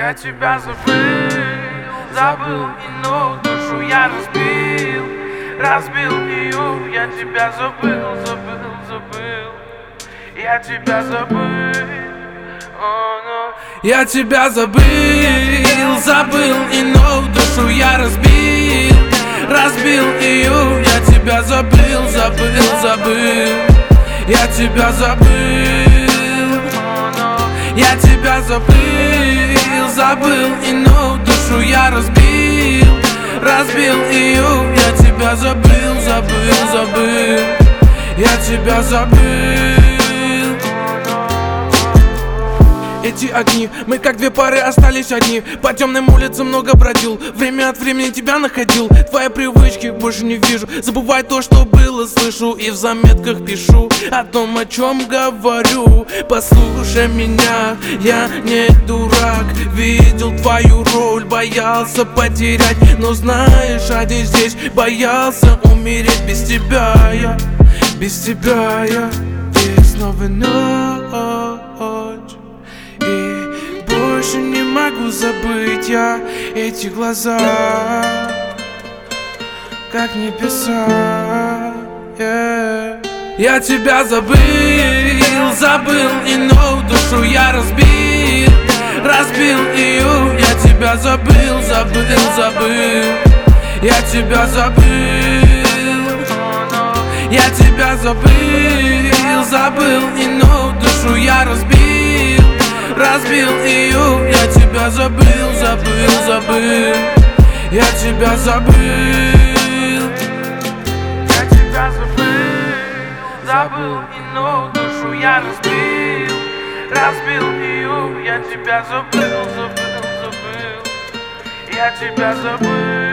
Я тебя забыл, забыл иную душу я разбил, разбил ее. Я тебя забыл, забыл, забыл. Я тебя забыл, oh, no. Я тебя забыл, забыл иную душу я разбил, разбил ее. Я тебя забыл, забыл, забыл. Я тебя забыл, я тебя забыл, забыл иную душу я разбил, разбил ее. Я тебя забыл, забыл, забыл. Я тебя забыл. Эти огни, мы как две пары остались одни. По темным улицам много бродил, время от времени тебя находил. Твои привычки больше не вижу, забывай то, что было, слышу. И в заметках пишу о том, о чем говорю. Послушай меня, я не дурак. Видел твою роль, боялся потерять. Но знаешь, один здесь боялся умереть без тебя. Я, без тебя я. И снова ночь, и больше не могу забыть я эти глаза, как небеса, yeah. Я тебя забыл, забыл иную душу я разбил, разбил ее. Я тебя забыл, забыл, забыл. Я тебя забыл, я тебя забыл, забыл иную душу я разбил, разбил ее. Я тебя забыл, забыл, забыл. Я тебя забыл, я тебя забыл, забыл иную душу я разбил, разбил ее. Я тебя забыл, забыл, забыл. Я тебя забыл.